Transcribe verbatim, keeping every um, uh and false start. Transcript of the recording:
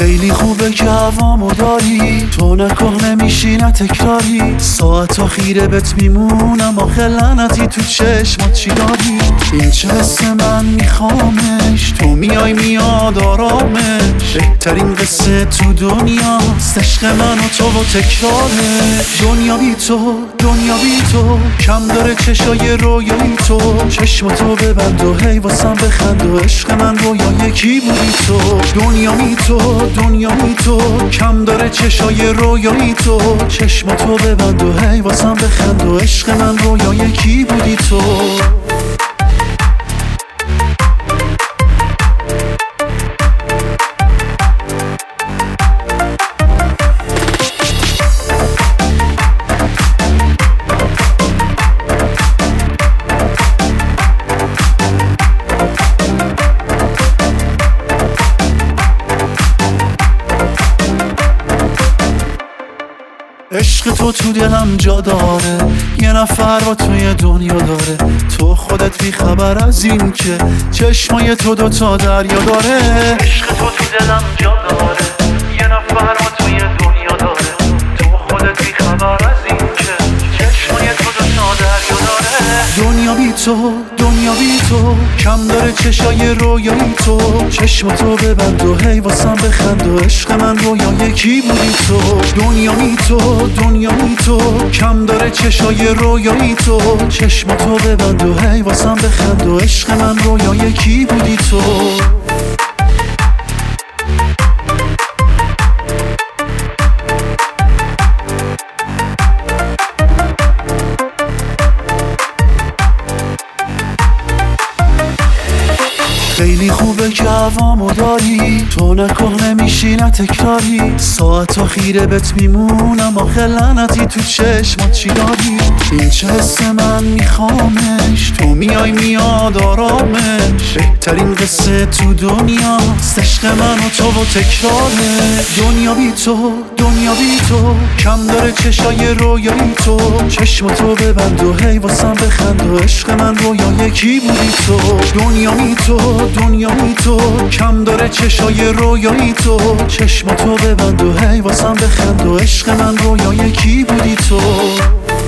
خیلی خوبه که هوامو داری، تو نکن نمیشی نه تکراری، ساعت تا خیره بهت میمونم آخه لعنتی تو چشمات چی داری؟ این چه حس من میخوامش، تو میای میاد آرامش، بهترین قصه تو دنیاست عشق من و تو و تکراره. دنیا بی تو دنیا بی تو کم داره چشای رویایی تو، چشماتو ببند و هی واسم بخند و عشق من رویای کی بودی تو؟ دنیا بی تو دنیا بی تو کم داره چشای رویایی تو، چشماتو ببند و هی واسم بخند و عشق من رویای کی بودی تو؟ عشق تو تو دلم جا داره، یه نفر با توی دنیا داره، تو خودت بی خبر از این که چشمای تو دوتا دریا داره. عشق تو تو دلم جا داره، یه نفر با توی دنیا داره، تو خودت بی خبر از این که چشمای تو دوتا دریا داره. دنیا بی تو دنیا بی تو کم داره چشای رویایی تو، چشماتو ببند و هی واسم بخند و عشق من رویای کی بودی تو؟ دنیا بی تو دنیا بی تو کم داره چشای رویایی تو، چشماتو ببند و هی واسم بخند و عشق من رویای کی بودی تو؟ خیلی خوبه که هوامو داری، تو نکن نمیشی نه تکراری، ساعت تا خیره بهت میمونم آخه لعنتی تو چشمات چی داری؟ این چه حس من میخوامش، تو میای میاد آرامش، بهترین قصه تو دنیاست عشق من و تو و تکراره. دنیا بی تو دنیا بی تو کم داره چشای رویایی تو، چشماتو ببند و هی واسم بخند و عشق من رویای کی بودی تو؟ دنیا بی تو دنیا بی تو کم داره چشای رویایی تو، چشماتو ببند و هی واسم بخند و عشق من رویای کی بودی تو؟